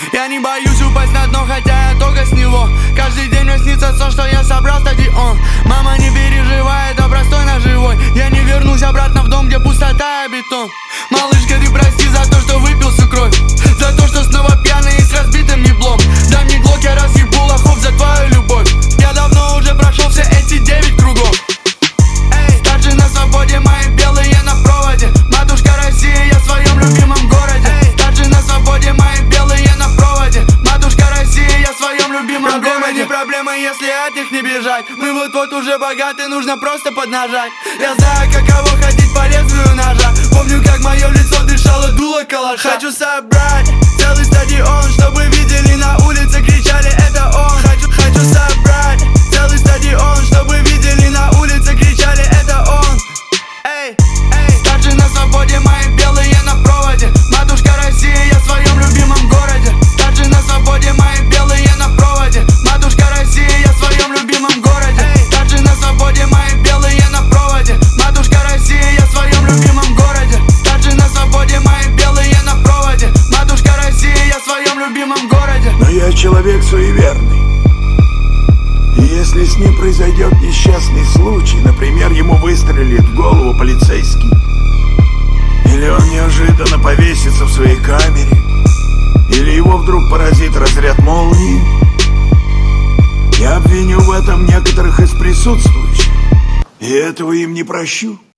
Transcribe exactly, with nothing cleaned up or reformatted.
Я не боюсь упасть на дно, хотя я только с него. Каждый день мне снится сон, что я собрал стадион. Мама, не переживай, это простой ножевой. Я не вернусь обратно в дом, где пустота и бетон. Малышка, ты прости за то, что выпил всю кровь, за то, что снова пьяный и с разбитым еблом. Дай мне глок, я разъебу лохов за твою любовь. Я давно уже прошел все эти девять кругов. Эй, старший на свободе, мои белые на проводе. Матушка Россия, я в своем любимом городе. Эй, старший на свободе, мои белые на проводе. Матушка Россия, я в своем любимом проблема городе. Не проблема, если от них не бежать. Мы вот-вот уже богаты, нужно просто поднажать. Я знаю, каково ходить по лезвию ножа. Помню, как мое лицо дышало дуло калаша. Хочу собрать целый стадион, чтобы видели на улице, кричали это он. Хочу, хочу собрать целый стадион, чтобы видели на улице, кричали это он. Эй, эй, старший на свободе, мои белые на проводе. Матушка Россия, я в своем любимом городе. Старший на свободе, мои белые на проводе. Матушка Россия, я в своем любимом городе. Эй, старший на свободе, мои белые на проводе. Матушка Россия, я в своем любимом городе. Старший на свободе, мои белые на проводе. Матушка Россия, я в своем любимом городе. Но я человек суеверный, и если с ним произойдет несчастный случай, например, ему выстрелит в голову полицейский, или он неожиданно повесится в своей камере, или его вдруг поразит разряд молнии, я обвиню в этом некоторых из присутствующих, и этого им не прощу.